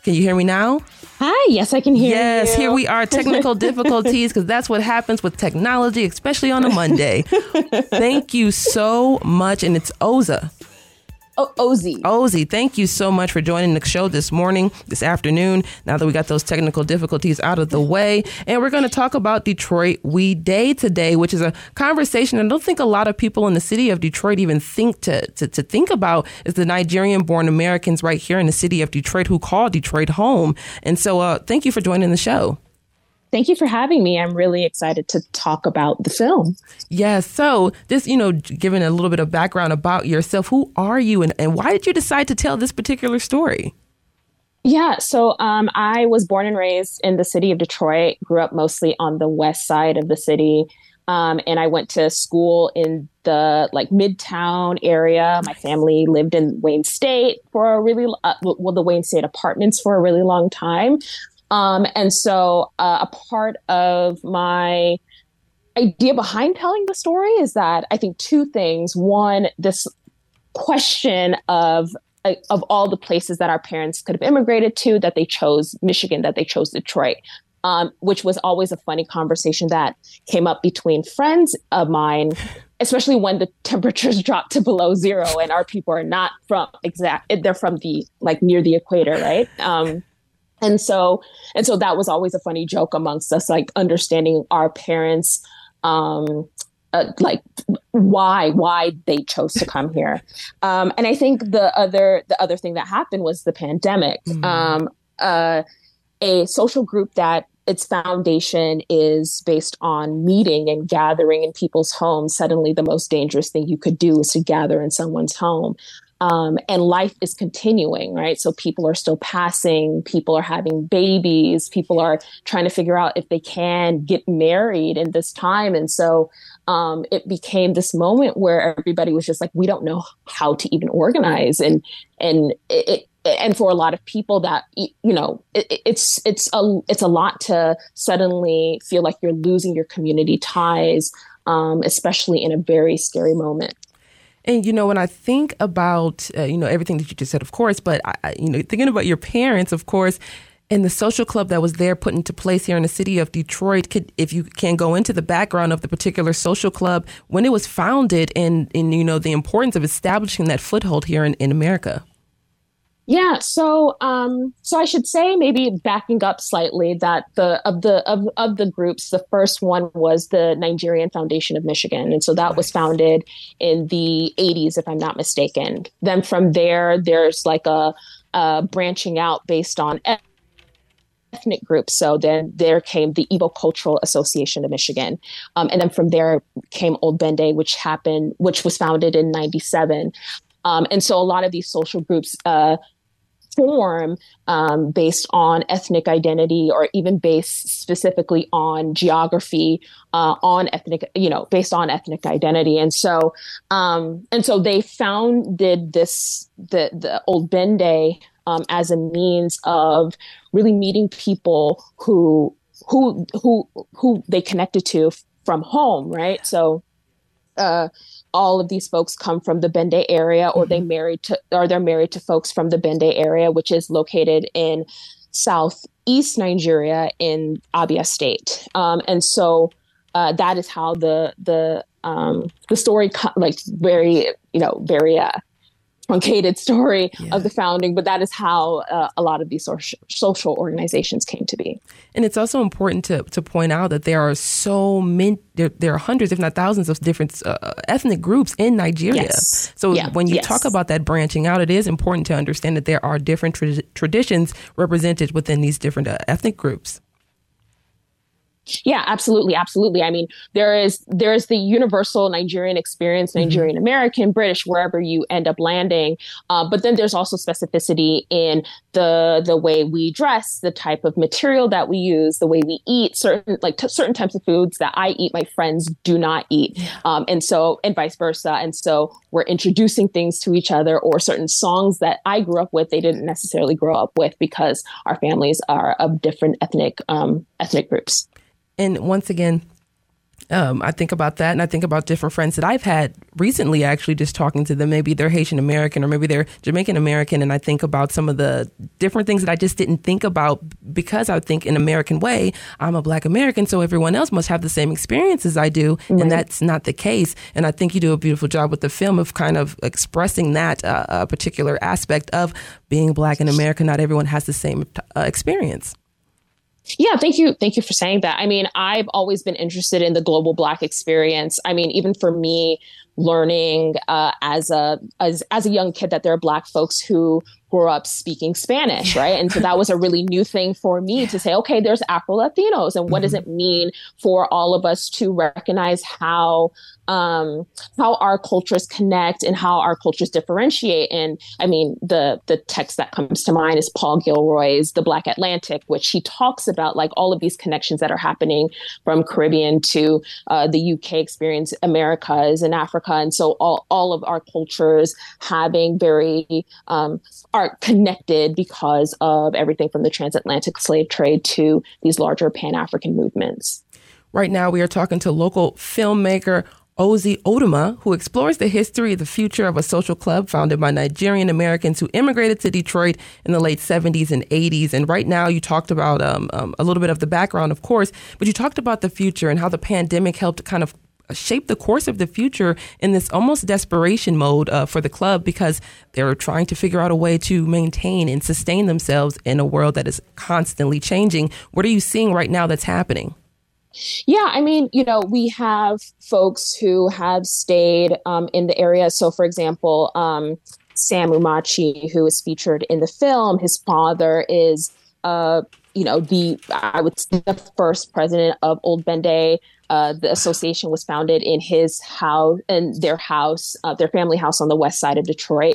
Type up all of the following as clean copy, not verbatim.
Can you hear me now? Hi, yes, I can hear you. Yes, here we are. Technical difficulties, because that's what happens with technology, especially on a Monday. Thank you so much. And it's Oza. Ozzy. Ozzy, thank you so much for joining the show this afternoon, now that we got those technical difficulties out of the way. And we're going to talk about Detroit We Day today, which is a conversation I don't think a lot of people in the city of Detroit even think to think about, is the Nigerian-born Americans right here in the city of Detroit who call Detroit home. And so thank you for joining the show. Thank you for having me. I'm really excited to talk about the film. Yes. So this, giving a little bit of background about yourself, who are you and why did you decide to tell this particular story? Yeah. So I was born and raised in the city of Detroit, grew up mostly on the west side of the city. And I went to school in the Midtown area. My family lived in Wayne State for a really, the Wayne State Apartments for a really long time. And so a part of my idea behind telling the story is that I think two things. One, this question of all the places that our parents could have immigrated to, that they chose Michigan, that they chose Detroit, which was always a funny conversation that came up between friends of mine, especially when the temperatures dropped to below zero and our people are not they're from the near the equator, right? And so that was always a funny joke amongst us, understanding our parents, why they chose to come here. And I think the other thing that happened was the pandemic. A social group that its foundation is based on meeting and gathering in people's homes. Suddenly, the most dangerous thing you could do is to gather in someone's home. And life is continuing, right? So people are still passing, people are having babies, people are trying to figure out if they can get married in this time. And so it became this moment where everybody was just we don't know how to even organize. And for a lot of people that, it's a lot to suddenly feel like you're losing your community ties, especially in a very scary moment. And, when I think about, everything that you just said, of course, but, thinking about your parents, of course, and the social club that was there put into place here in the city of Detroit, if you can go into the background of the particular social club, when it was founded and the importance of establishing that foothold here in America. Yeah, so I should say, maybe backing up slightly, that of the groups, the first one was the Nigerian Foundation of Michigan, and so that was founded in the 80s, if I'm not mistaken. Then from there's a branching out based on ethnic groups. So then there came the Igbo Cultural Association of Michigan, and then from there came Old Bende, which was founded in '97. And so a lot of these social groups form based on ethnic identity, or even based specifically on geography, based on ethnic identity. And so they founded the Old Bende as a means of really meeting people who they connected to from home, right? So all of these folks come from the Bende area, or they're married to folks from the Bende area, which is located in southeast Nigeria in Abia State. And so that is how the story, very truncated story of the founding, but that is how a lot of these social organizations came to be. And it's also important to point out that there are so many, there are hundreds, if not thousands, of different ethnic groups in Nigeria. Yes. So when you talk about that branching out, it is important to understand that there are different traditions represented within these different ethnic groups. Yeah, absolutely. Absolutely. I mean, there is the universal Nigerian experience, Nigerian American, British, wherever you end up landing. But then there's also specificity in the way we dress, the type of material that we use, the way we eat, certain types of foods that I eat, my friends do not eat. And vice versa. And so we're introducing things to each other, or certain songs that I grew up with, they didn't necessarily grow up with, because our families are of different ethnic groups. And once again, I think about that, and I think about different friends that I've had recently, actually, just talking to them. Maybe they're Haitian American or maybe they're Jamaican American, and I think about some of the different things that I just didn't think about because I think in American way, I'm a Black American, so everyone else must have the same experience as I do, and that's not the case. And I think you do a beautiful job with the film of kind of expressing that particular aspect of being Black in America. Not everyone has the same experience. Yeah, thank you. Thank you for saying that. I mean, I've always been interested in the global Black experience. I mean, even for me, learning as a young kid that there are Black folks who grew up speaking Spanish, right? And so that was a really new thing for me to say, okay, there's Afro-Latinos, and what does it mean for all of us to recognize how our cultures connect and how our cultures differentiate. And I mean, the text that comes to mind is Paul Gilroy's The Black Atlantic, which he talks about like all of these connections that are happening from Caribbean to the UK experience, Americas and Africa. And so all of our cultures having are connected because of everything from the transatlantic slave trade to these larger Pan-African movements. Right now, we are talking to local filmmaker Ozee Udoma, who explores the history of the future of a social club founded by Nigerian Americans who immigrated to Detroit in the late 70s and 80s. And right now, you talked about a little bit of the background, of course, but you talked about the future and how the pandemic helped kind of shape the course of the future in this almost desperation mode for the club, because they're trying to figure out a way to maintain and sustain themselves in a world that is constantly changing. What are you seeing right now that's happening? Yeah, I mean, we have folks who have stayed in the area. So, for example, Sam Umachi, who is featured in the film, his father is, I would say the first president of Old Bende. The association was founded in his house, in their family house on the west side of Detroit.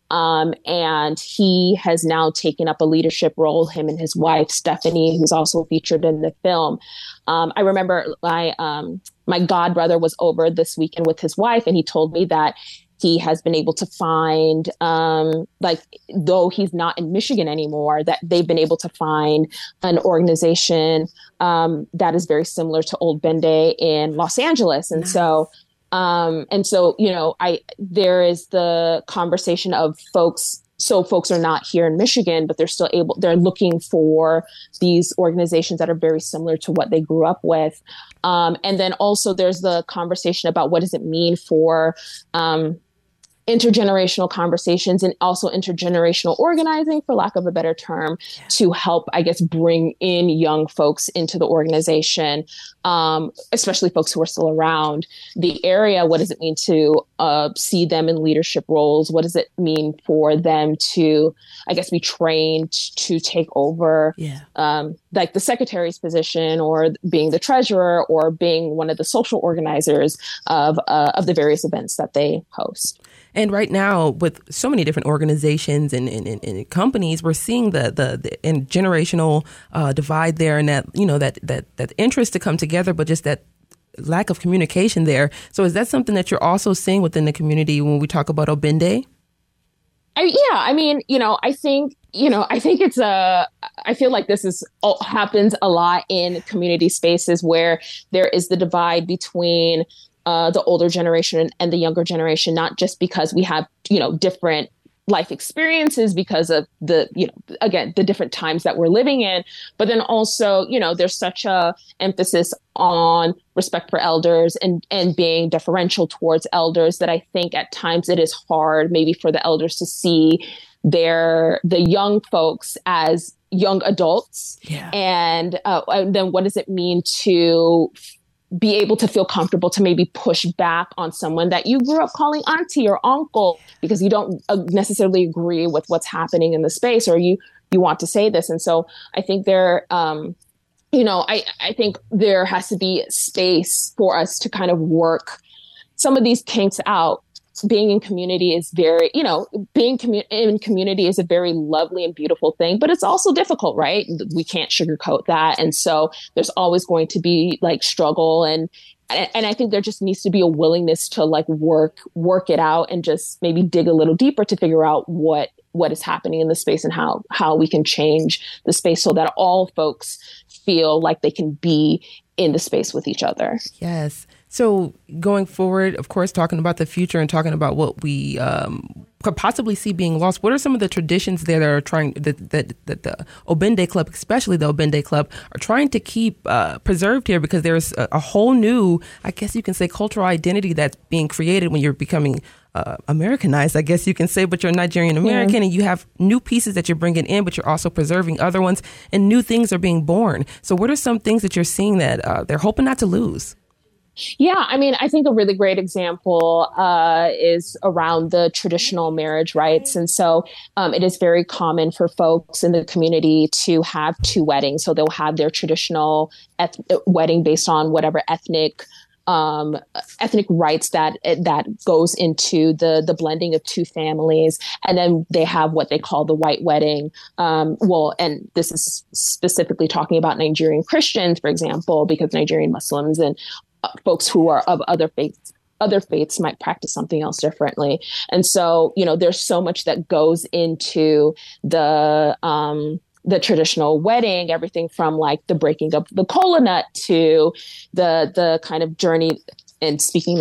And he has now taken up a leadership role, him and his wife, Stephanie, who's also featured in the film. I remember my godbrother was over this weekend with his wife, and he told me that he has been able to find, though he's not in Michigan anymore, that they've been able to find an organization that is very similar to Old Bende in Los Angeles. And so, there is the conversation of folks. So folks are not here in Michigan, but they're looking for these organizations that are very similar to what they grew up with. And then also there's the conversation about what does it mean for intergenerational conversations and also intergenerational organizing, for lack of a better term, to help, I guess, bring in young folks into the organization, especially folks who are still around the area. What does it mean to see them in leadership roles? What does it mean for them to, I guess, be trained to take over like the secretary's position, or being the treasurer, or being one of the social organizers of the various events that they host? And right now, with so many different organizations and companies, we're seeing the generational divide there, and that interest to come together, but just that lack of communication there. So is that something that you're also seeing within the community when we talk about Obinde? I think I feel like this happens a lot in community spaces where there is the divide between the older generation and the younger generation, not just because we have, different life experiences because of the different times that we're living in, but then also, there's such a emphasis on respect for elders and being deferential towards elders that I think at times it is hard maybe for the elders to see the young folks as young adults. Yeah. And then what does it mean to be able to feel comfortable to maybe push back on someone that you grew up calling auntie or uncle because you don't necessarily agree with what's happening in the space, or you want to say this. And so I think I think there has to be space for us to kind of work some of these kinks out. Being in community is very, in community is a very lovely and beautiful thing, but it's also difficult, right? We can't sugarcoat that. And so there's always going to be like struggle. And I think there just needs to be a willingness to like work it out and just maybe dig a little deeper to figure out what is happening in the space and how we can change the space so that all folks feel like they can be in the space with each other. Yes. So going forward, of course, talking about the future and talking about what we could possibly see being lost, what are some of the traditions there that are that the Obende Club, especially the Obende Club, are trying to keep preserved here? Because there's a whole new, I guess you can say, cultural identity that's being created when you're becoming Americanized, I guess you can say, but you're Nigerian American and you have new pieces that you're bringing in, but you're also preserving other ones and new things are being born. So what are some things that you're seeing that they're hoping not to lose? Yeah, I mean, I think a really great example is around the traditional marriage rights. And so it is very common for folks in the community to have two weddings. So they'll have their traditional wedding based on whatever ethnic rights that goes into the blending of two families. And then they have what they call the white wedding. And this is specifically talking about Nigerian Christians, for example, because Nigerian Muslims and folks who are of other faiths might practice something else differently. And so, there's so much that goes into the traditional wedding, everything from like the breaking of the kola nut to the kind of journey. And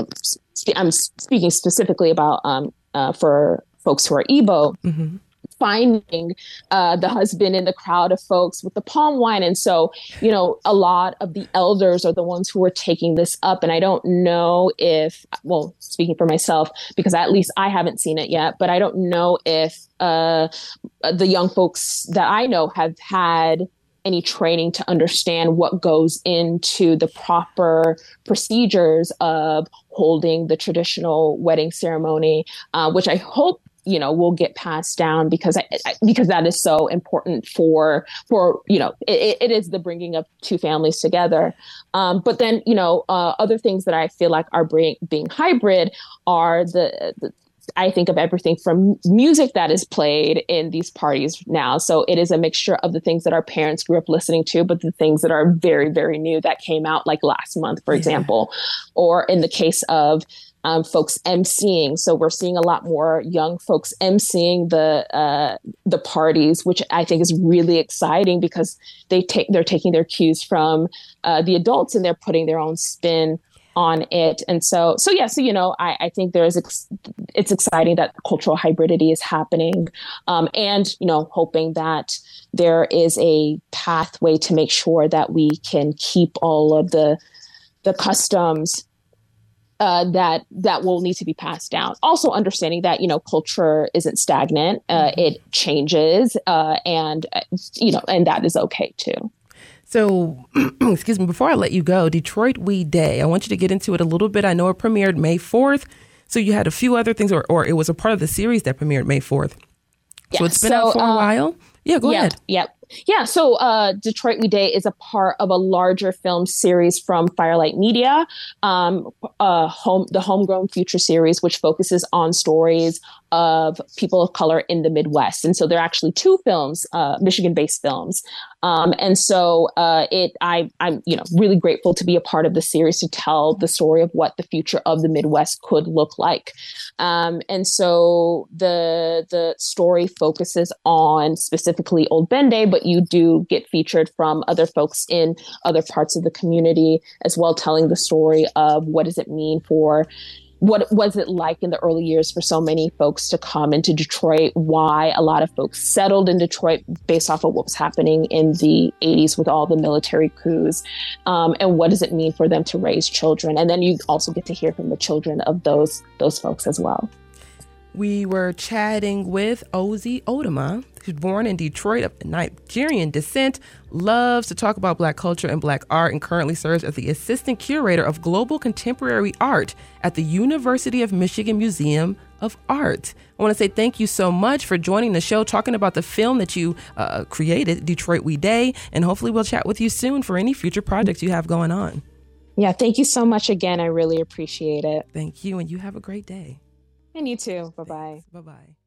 I'm speaking specifically about for folks who are Igbo. Mm-hmm. Finding the husband in the crowd of folks with the palm wine. And so, a lot of the elders are the ones who are taking this up. And I don't know if, speaking for myself, because at least I haven't seen it yet, but I don't know if the young folks that I know have had any training to understand what goes into the proper procedures of holding the traditional wedding ceremony, which I hope will get passed down because that is so important for it is the bringing of two families together. But then other things that I feel like are being hybrid are I think of everything from music that is played in these parties now. So it is a mixture of the things that our parents grew up listening to, but the things that are very, very new that came out like last month, for example, or in the case of folks emceeing. So we're seeing a lot more young folks emceeing the parties, which I think is really exciting because they're taking their cues from the adults and they're putting their own spin on it. And so I think it's exciting that cultural hybridity is happening, and hoping that there is a pathway to make sure that we can keep all of the customs that will need to be passed down. Also understanding that, culture isn't stagnant. It changes, and that is okay too. So, excuse me, before I let you go, Detroit We Day, I want you to get into it a little bit. I know it premiered May 4th. So you had a few other things, or it was a part of the series that premiered May 4th. Yeah, so it's been out for a while. Yeah, go ahead. Yep. Yeah. So Detroit We Day is a part of a larger film series from Firelight Media, the Homegrown Future series, which focuses on stories of people of color in the Midwest. And so there are actually two films, Michigan-based films. And so I'm really grateful to be a part of the series to tell the story of what the future of the Midwest could look like. And so the story focuses on specifically Old Bende, but you do get featured from other folks in other parts of the community as well, telling the story of what does it mean for what was it like in the early years for so many folks to come into Detroit, why a lot of folks settled in Detroit based off of what was happening in the 80s with all the military coups, and what does it mean for them to raise children. And then you also get to hear from the children of those folks as well. We were chatting with Ozee Udoma, who's born in Detroit of Nigerian descent, loves to talk about Black culture and Black art, and currently serves as the assistant curator of global contemporary art at the University of Michigan Museum of Art. I want to say thank you so much for joining the show, talking about the film that you created, Detroit We Day, and hopefully we'll chat with you soon for any future projects you have going on. Yeah, thank you so much again. I really appreciate it. Thank you, and you have a great day. And you too. Bye-bye. Thanks. Bye-bye.